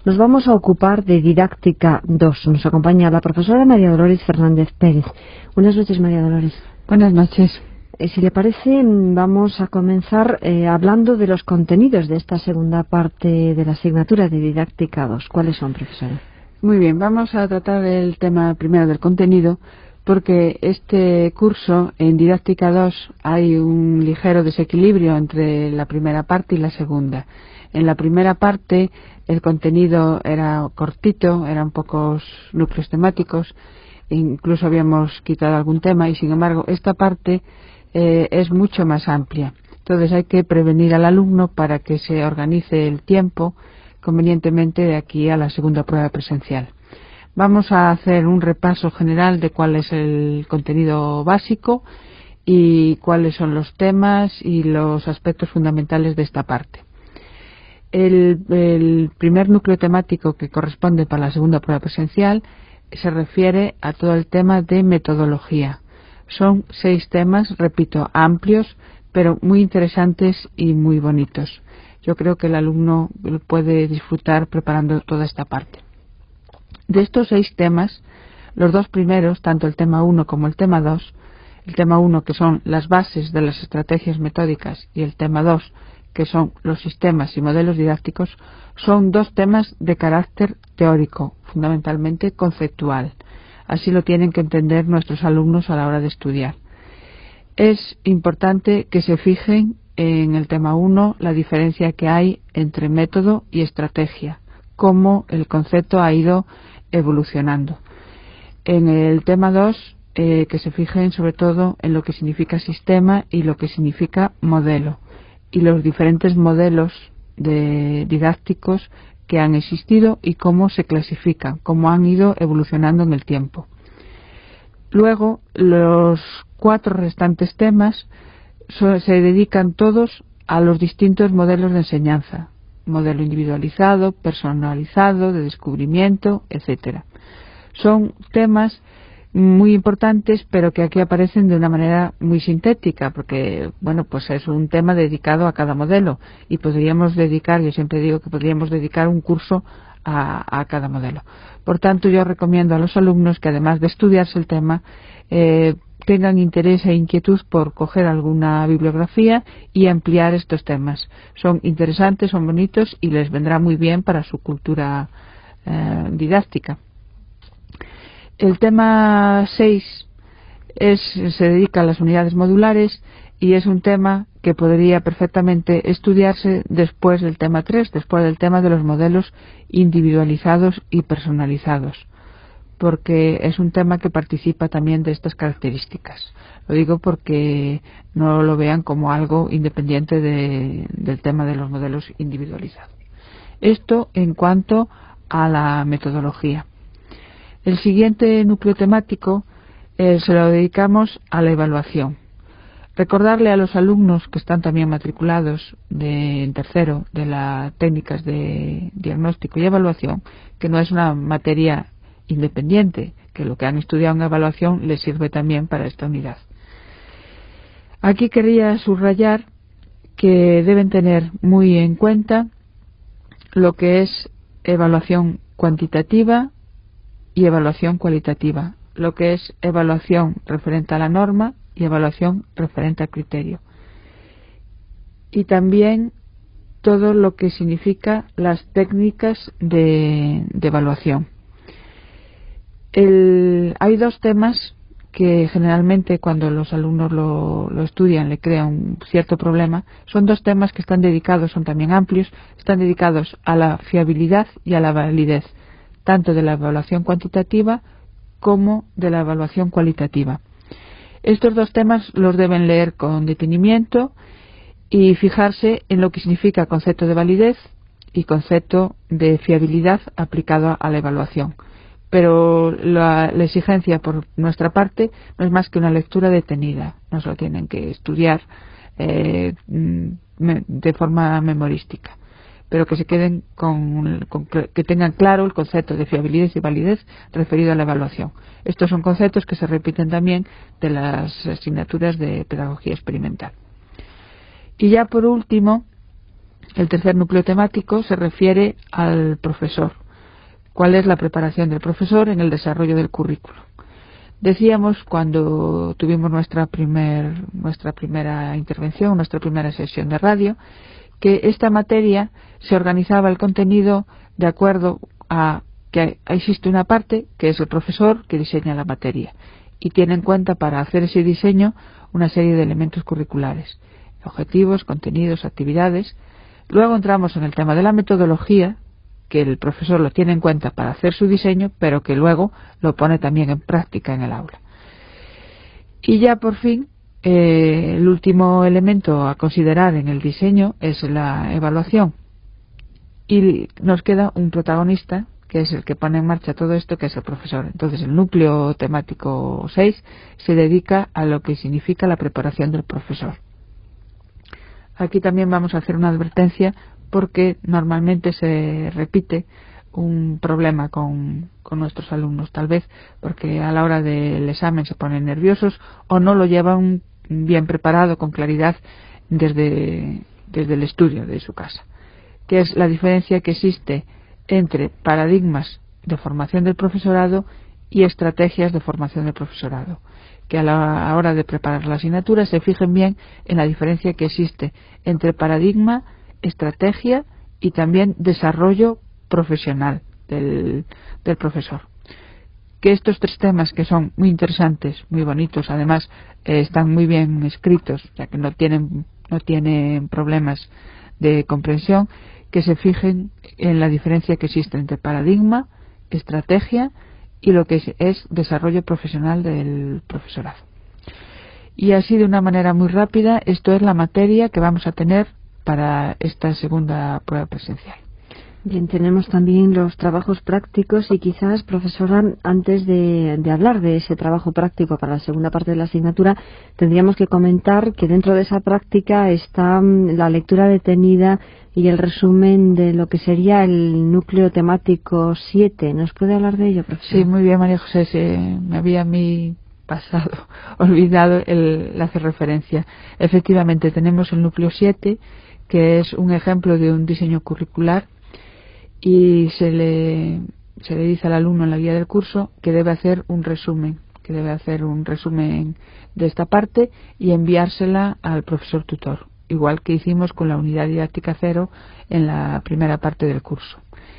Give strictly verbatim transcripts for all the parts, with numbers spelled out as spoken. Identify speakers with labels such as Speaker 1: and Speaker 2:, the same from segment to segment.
Speaker 1: Nos vamos a ocupar de Didáctica dos. Nos acompaña la profesora María Dolores Fernández Pérez. Buenas noches, María Dolores.
Speaker 2: Buenas noches.
Speaker 1: Eh, si le parece, vamos a comenzar eh, hablando de los contenidos de esta segunda parte de la asignatura de Didáctica dos. ¿Cuáles son, profesora?
Speaker 2: Muy bien, vamos a tratar el tema primero del contenido, porque este curso en Didáctica dos hay un ligero desequilibrio entre la primera parte y la segunda. En la primera parte el contenido era cortito, eran pocos núcleos temáticos, incluso habíamos quitado algún tema y sin embargo esta parte eh, es mucho más amplia. Entonces hay que prevenir al alumno para que se organice el tiempo convenientemente de aquí a la segunda prueba presencial. Vamos a hacer un repaso general de cuál es el contenido básico y cuáles son los temas y los aspectos fundamentales de esta parte. El, el primer núcleo temático que corresponde para la segunda prueba presencial se refiere a todo el tema de metodología. Son seis temas, repito, amplios, pero muy interesantes y muy bonitos. Yo creo que el alumno puede disfrutar preparando toda esta parte. De estos seis temas, los dos primeros, tanto el tema uno como el tema dos, el tema uno que son las bases de las estrategias metódicas y el tema dos que son los sistemas y modelos didácticos, son dos temas de carácter teórico, fundamentalmente conceptual. Así lo tienen que entender nuestros alumnos a la hora de estudiar. Es importante que se fijen en el tema uno la diferencia que hay entre método y estrategia, cómo el concepto ha ido evolucionando. En el tema dos, eh, que se fijen sobre todo en lo que significa sistema y lo que significa modelo, y los diferentes modelos de didácticos que han existido y cómo se clasifican, cómo han ido evolucionando en el tiempo. Luego, los cuatro restantes temas so, se dedican todos a los distintos modelos de enseñanza, modelo individualizado, personalizado, de descubrimiento, etcétera. Son temas muy importantes, pero que aquí aparecen de una manera muy sintética, porque, bueno, pues es un tema dedicado a cada modelo y podríamos dedicar, yo siempre digo que podríamos dedicar un curso a, a cada modelo. Por tanto, yo recomiendo a los alumnos que además de estudiarse el tema, eh, tengan interés e inquietud por coger alguna bibliografía y ampliar estos temas. Son interesantes, son bonitos y les vendrá muy bien para su cultura eh, didáctica. El tema seis es, se dedica a las unidades modulares y es un tema que podría perfectamente estudiarse después del tema tres, después del tema de los modelos individualizados y personalizados, porque es un tema que participa también de estas características. Lo digo porque no lo vean como algo independiente de, del tema de los modelos individualizados. Esto en cuanto a la metodología. El siguiente núcleo temático eh, se lo dedicamos a la evaluación. Recordarle a los alumnos que están también matriculados de, en tercero de las técnicas de diagnóstico y evaluación que no es una materia independiente, que lo que han estudiado en evaluación les sirve también para esta unidad. Aquí quería subrayar que deben tener muy en cuenta lo que es evaluación cuantitativa y evaluación cualitativa, lo que es evaluación referente a la norma y evaluación referente al criterio. Y también todo lo que significa las técnicas de, de evaluación. El, hay dos temas que generalmente cuando los alumnos lo, lo estudian le crea un cierto problema. Son dos temas que están dedicados, son también amplios, están dedicados a la fiabilidad y a la validez, tanto de la evaluación cuantitativa como de la evaluación cualitativa. Estos dos temas los deben leer con detenimiento y fijarse en lo que significa concepto de validez y concepto de fiabilidad aplicado a la evaluación. Pero la, la exigencia por nuestra parte no es más que una lectura detenida, no se lo tienen que estudiar eh, de forma memorística, pero que se queden con, con que tengan claro el concepto de fiabilidad y validez referido a la evaluación. Estos son conceptos que se repiten también de las asignaturas de pedagogía experimental. Y ya por último, El tercer núcleo temático se refiere al profesor. ¿Cuál es la preparación del profesor en el desarrollo del currículo? Decíamos cuando tuvimos nuestra, primer, nuestra primera intervención, nuestra primera sesión de radio, que esta materia se organizaba el contenido de acuerdo a que existe una parte que es el profesor que diseña la materia y tiene en cuenta para hacer ese diseño una serie de elementos curriculares, objetivos, contenidos, actividades. Luego entramos en el tema de la metodología, que el profesor lo tiene en cuenta para hacer su diseño, pero que luego lo pone también en práctica en el aula. Y ya por fin, eh, el último elemento a considerar en el diseño es la evaluación. Y nos queda un protagonista, que es el que pone en marcha todo esto, que es el profesor. Entonces, el núcleo temático seis se dedica a lo que significa la preparación del profesor. Aquí también vamos a hacer una advertencia porque normalmente se repite un problema con, con nuestros alumnos, tal vez porque a la hora del examen se ponen nerviosos o no lo llevan bien preparado, con claridad, desde, desde el estudio de su casa, que es la diferencia que existe entre paradigmas de formación del profesorado y estrategias de formación del profesorado, que a la hora de preparar la asignatura se fijen bien en la diferencia que existe entre paradigma, estrategia y también desarrollo profesional del, del profesor. Que estos tres temas, que son muy interesantes, muy bonitos, además eh, están muy bien escritos, ya que no tienen, no tienen problemas de comprensión, que se fijen en la diferencia que existe entre paradigma, estrategia y lo que es, es desarrollo profesional del profesorado. Y así, de una manera muy rápida, esto es la materia que vamos a tener para esta segunda prueba presencial.
Speaker 1: Bien, tenemos también los trabajos prácticos y quizás, profesora, antes de, de hablar de ese trabajo práctico para la segunda parte de la asignatura, tendríamos que comentar que dentro de esa práctica está la lectura detenida y el resumen de lo que sería el núcleo temático siete. ¿Nos puede hablar de ello, profesora?
Speaker 2: Sí, muy bien, María José. Se me había a mí pasado, olvidado el, el hacer referencia. Efectivamente, tenemos el núcleo siete, que es un ejemplo de un diseño curricular, y se le, se le dice al alumno en la guía del curso que debe hacer un resumen, que debe hacer un resumen de esta parte y enviársela al profesor tutor, igual que hicimos con la unidad didáctica cero en la primera parte del curso.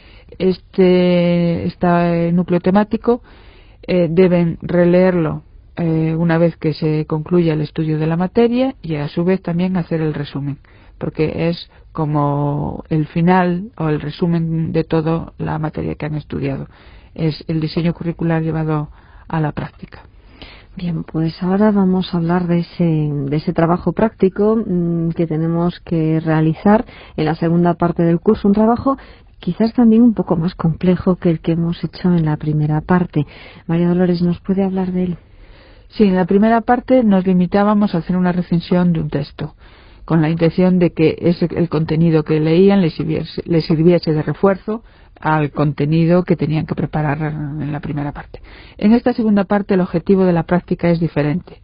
Speaker 2: Este, este núcleo temático eh, deben releerlo eh, una vez que se concluya el estudio de la materia y a su vez también hacer el resumen, porque es como el final o el resumen de toda la materia que han estudiado. Es el diseño curricular llevado a la práctica.
Speaker 1: Bien, pues ahora vamos a hablar de ese, de ese trabajo práctico mmm, que tenemos que realizar en la segunda parte del curso, un trabajo quizás también un poco más complejo que el que hemos hecho en la primera parte. María Dolores, ¿nos puede hablar de él?
Speaker 2: Sí, en la primera parte nos limitábamos a hacer una recensión de un texto, con la intención de que ese, el contenido que leían les sirviese, les sirviese de refuerzo al contenido que tenían que preparar en la primera parte. En esta segunda parte el objetivo de la práctica es diferente.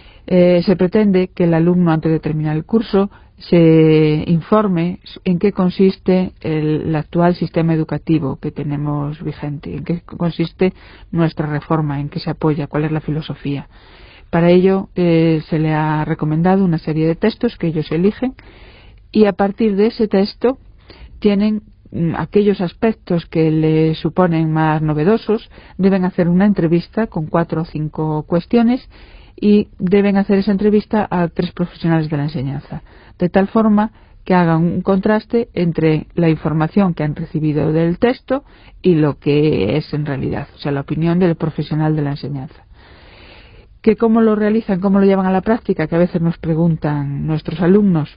Speaker 2: Eh, se pretende que el alumno, antes de terminar el curso, se informe en qué consiste el, el actual sistema educativo que tenemos vigente, en qué consiste nuestra reforma, en qué se apoya, cuál es la filosofía. Para ello eh, se le ha recomendado una serie de textos que ellos eligen, y a partir de ese texto tienen mm, aquellos aspectos que le suponen más novedosos, deben hacer una entrevista con cuatro o cinco cuestiones y deben hacer esa entrevista a tres profesionales de la enseñanza, de tal forma que hagan un contraste entre la información que han recibido del texto y lo que es en realidad, o sea, la opinión del profesional de la enseñanza. ¿Que cómo lo realizan, cómo lo llevan a la práctica? Que a veces nos preguntan nuestros alumnos.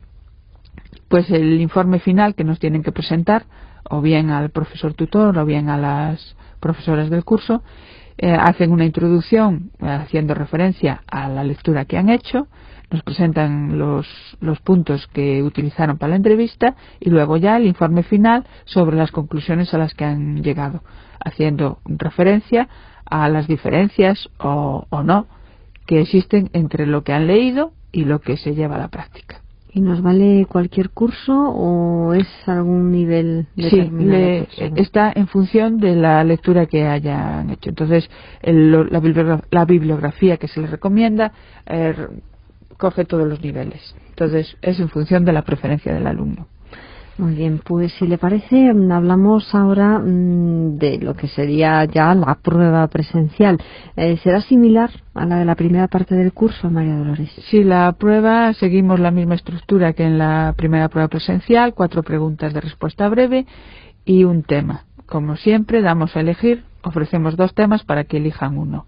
Speaker 2: Pues el informe final que nos tienen que presentar, o bien al profesor tutor o bien a las profesoras del curso, eh, hacen una introducción eh, haciendo referencia a la lectura que han hecho, nos presentan los, los puntos que utilizaron para la entrevista y luego ya el informe final sobre las conclusiones a las que han llegado, haciendo referencia a las diferencias o, o no que existen entre lo que han leído y lo que se lleva a la práctica.
Speaker 1: ¿Y nos vale cualquier curso o es algún nivel determinado?
Speaker 2: Sí, le, está en función de la lectura que hayan hecho. Entonces, el, la, bibliogra la bibliografía que se les recomienda eh, coge todos los niveles. Entonces, es en función de la preferencia del alumno.
Speaker 1: Muy bien, pues si le parece, hablamos ahora mmm, de lo que sería ya la prueba presencial. Eh, ¿Será similar a la de la primera parte del curso, María Dolores?
Speaker 2: Sí, la prueba seguimos la misma estructura que en la primera prueba presencial, cuatro preguntas de respuesta breve y un tema. Como siempre, damos a elegir, ofrecemos dos temas para que elijan uno.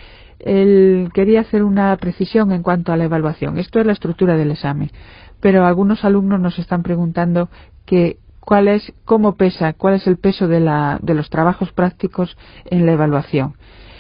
Speaker 2: El, quería hacer una precisión en cuanto a la evaluación. Esto es la estructura del examen, pero algunos alumnos nos están preguntando que cuál es, cómo pesa, cuál es el peso de, la, de los trabajos prácticos en la evaluación.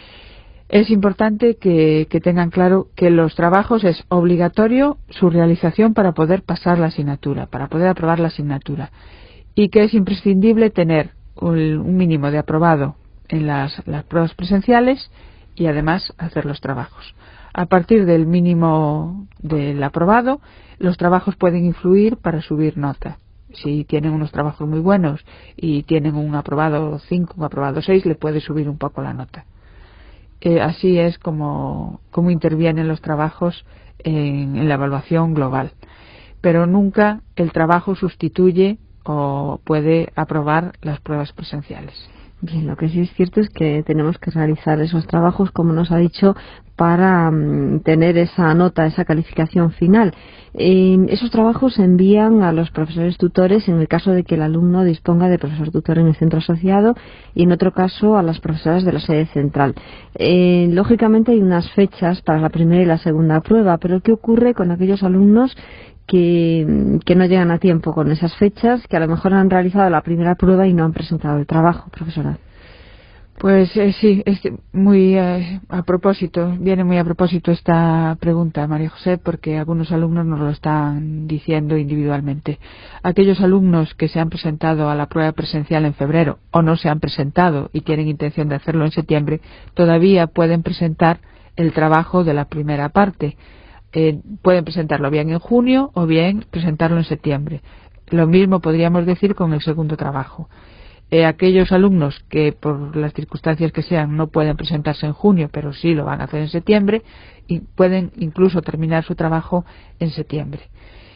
Speaker 2: Es importante que, que tengan claro que los trabajos es obligatorio su realización para poder pasar la asignatura, para poder aprobar la asignatura, y que es imprescindible tener un, un mínimo de aprobado en las, las pruebas presenciales y además hacer los trabajos. A partir del mínimo del aprobado, los trabajos pueden influir para subir nota. Si tienen unos trabajos muy buenos y tienen un aprobado cinco, un aprobado seis, le puede subir un poco la nota. Eh, así es como, como intervienen los trabajos en, en la evaluación global. Pero nunca el trabajo sustituye o puede aprobar las pruebas presenciales.
Speaker 1: Bien, lo que sí es cierto es que tenemos que realizar esos trabajos, como nos ha dicho, para um, tener esa nota, esa calificación final. Eh, esos trabajos se envían a los profesores tutores en el caso de que el alumno disponga de profesor tutor en el centro asociado y en otro caso a las profesoras de la sede central. Eh, lógicamente hay unas fechas para la primera y la segunda prueba, pero ¿qué ocurre con aquellos alumnos Que, que no llegan a tiempo con esas fechas, que a lo mejor han realizado la primera prueba y no han presentado el trabajo, profesora?
Speaker 2: Pues eh, sí, es muy eh, a propósito, viene muy a propósito esta pregunta, María José, porque algunos alumnos nos lo están diciendo individualmente. Aquellos alumnos que se han presentado a la prueba presencial en febrero o no se han presentado y tienen intención de hacerlo en septiembre, todavía pueden presentar el trabajo de la primera parte. Eh, pueden presentarlo bien en junio o bien presentarlo en septiembre. Lo mismo podríamos decir con el segundo trabajo. Eh, aquellos alumnos que por las circunstancias que sean no pueden presentarse en junio, pero sí lo van a hacer en septiembre, y pueden incluso terminar su trabajo en septiembre.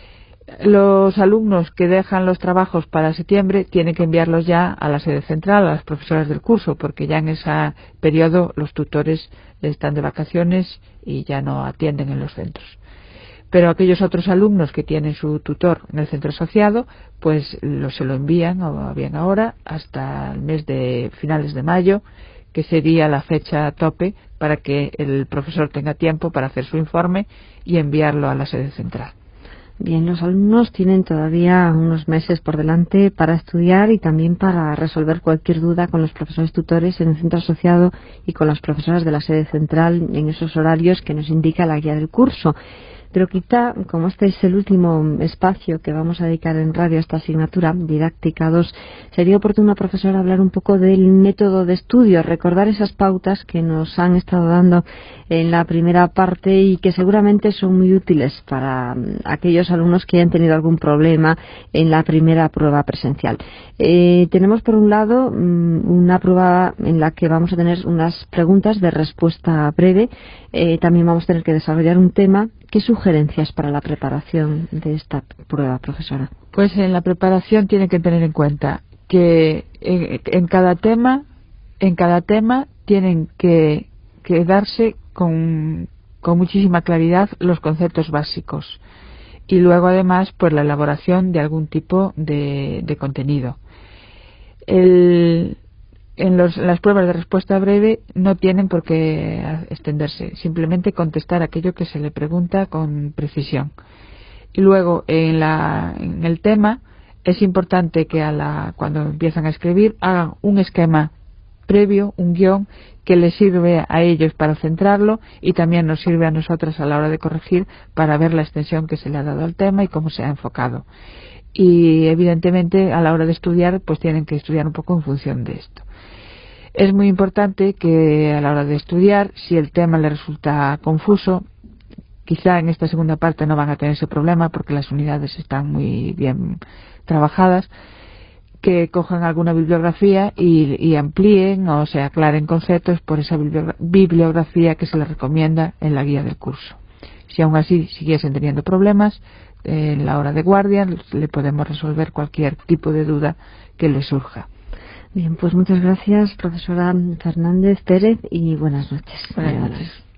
Speaker 2: Los alumnos que dejan los trabajos para septiembre tienen que enviarlos ya a la sede central, a las profesoras del curso, porque ya en ese periodo los tutores están de vacaciones y ya no atienden en los centros. Pero aquellos otros alumnos que tienen su tutor en el centro asociado, pues lo, se lo envían, o bien ahora, hasta el mes de finales de mayo, que sería la fecha tope para que el profesor tenga tiempo para hacer su informe y enviarlo a la sede central.
Speaker 1: Bien, los alumnos tienen todavía unos meses por delante para estudiar y también para resolver cualquier duda con los profesores tutores en el centro asociado y con las profesoras de la sede central en esos horarios que nos indica la guía del curso. Pero quizá, como este es el último espacio que vamos a dedicar en radio a esta asignatura, Didáctica dos, sería oportuno, profesor, hablar un poco del método de estudio, recordar esas pautas que nos han estado dando en la primera parte y que seguramente son muy útiles para aquellos alumnos que hayan tenido algún problema en la primera prueba presencial. Eh, tenemos, por un lado, una prueba en la que vamos a tener unas preguntas de respuesta breve. Eh, también vamos a tener que desarrollar un tema. ¿Qué sugerencias para la preparación de esta prueba, profesora?
Speaker 2: Pues en la preparación tiene que tener en cuenta que en, en cada tema, en cada tema tienen que, que darse con, con muchísima claridad los conceptos básicos y luego además pues la elaboración de algún tipo de, de contenido. El, En los, las pruebas de respuesta breve no tienen por qué extenderse, simplemente contestar aquello que se le pregunta con precisión. Y luego en, la, en el tema es importante que a la, cuando empiezan a escribir hagan un esquema previo, un guión que les sirve a ellos para centrarlo y también nos sirve a nosotras a la hora de corregir para ver la extensión que se le ha dado al tema y cómo se ha enfocado. Y evidentemente a la hora de estudiar pues tienen que estudiar un poco en función de esto. Es muy importante que a la hora de estudiar, si el tema le resulta confuso, Quizá en esta segunda parte no van a tener ese problema porque las unidades están muy bien trabajadas, que cojan alguna bibliografía y, y amplíen o se aclaren conceptos por esa bibliografía que se les recomienda en la guía del curso. Si aún así siguiesen teniendo problemas eh, en la hora de guardia, le podemos resolver cualquier tipo de duda que les surja.
Speaker 1: Bien, pues muchas gracias, profesora Fernández Pérez, y buenas noches.
Speaker 2: Buenas noches.